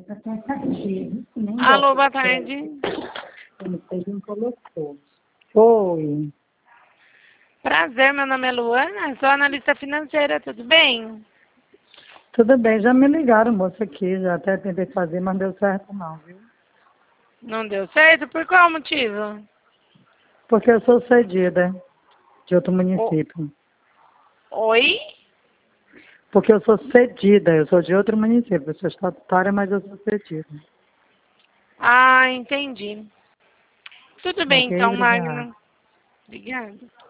Alô, boa tarde. Oi. Prazer, meu nome é Luana, sou analista financeira, tudo bem? Tudo bem, já me ligaram, moça, aqui, já até tentei fazer, mas não deu certo não, viu? Não deu certo? Por qual motivo? Porque eu sou cedida de outro O- município. Oi? Porque eu sou cedida, eu sou de outro município, eu sou estatutária, mas eu sou cedida. Ah, entendi. Tudo bem Ok, então, obrigada. Magno. Obrigada.